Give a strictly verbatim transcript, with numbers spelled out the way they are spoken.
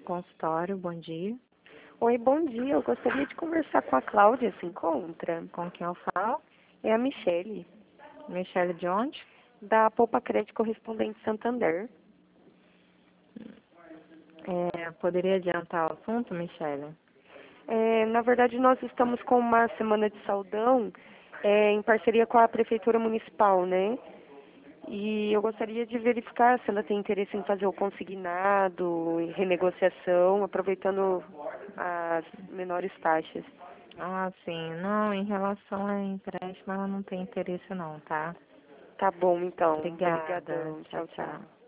consultório, bom dia. Oi, bom dia. Eu gostaria de conversar com a Cláudia, se encontra? Com quem eu falo? É a Michele, Michele de onde? da Poupa Crédito Correspondente Santander. É, poderia adiantar o assunto, Michele? É, na verdade, nós estamos com uma semana de saudão é, em parceria com a Prefeitura Municipal, né? E eu gostaria de verificar se ela tem interesse em fazer o consignado, em renegociação, aproveitando as menores taxas. Ah, sim. Não, em relação a empréstimo, ela não tem interesse não, tá? Tá bom, então. Obrigada. Obrigadão. Tchau, Tchau, tchau. tchau.